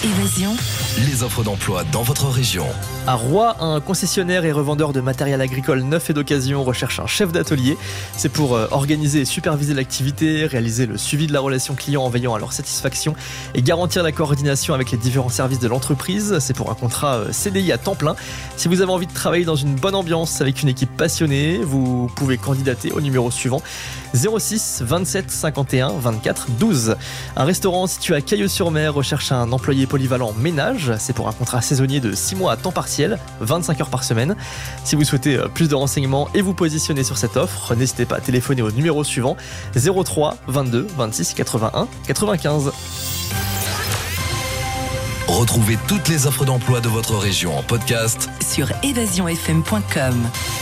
Évasion. Les offres d'emploi dans votre région. À Roy, un concessionnaire et revendeur de matériel agricole neuf et d'occasion recherche un chef d'atelier. C'est pour organiser et superviser l'activité, réaliser le suivi de la relation client en veillant à leur satisfaction et garantir la coordination avec les différents services de l'entreprise. C'est pour un contrat CDI à temps plein. Si vous avez envie de travailler dans une bonne ambiance avec une équipe passionnée, vous pouvez candidater au numéro suivant 06 27 51 24 12. Un restaurant situé à Cailleux-sur-Mer recherche un employé polyvalent ménage. C'est pour un contrat saisonnier de 6 mois à temps partiel, 25 heures par semaine. Si vous souhaitez plus de renseignements et vous positionner sur cette offre, n'hésitez pas à téléphoner au numéro suivant 03 22 26 81 95. Retrouvez toutes les offres d'emploi de votre région en podcast Sur évasionfm.com.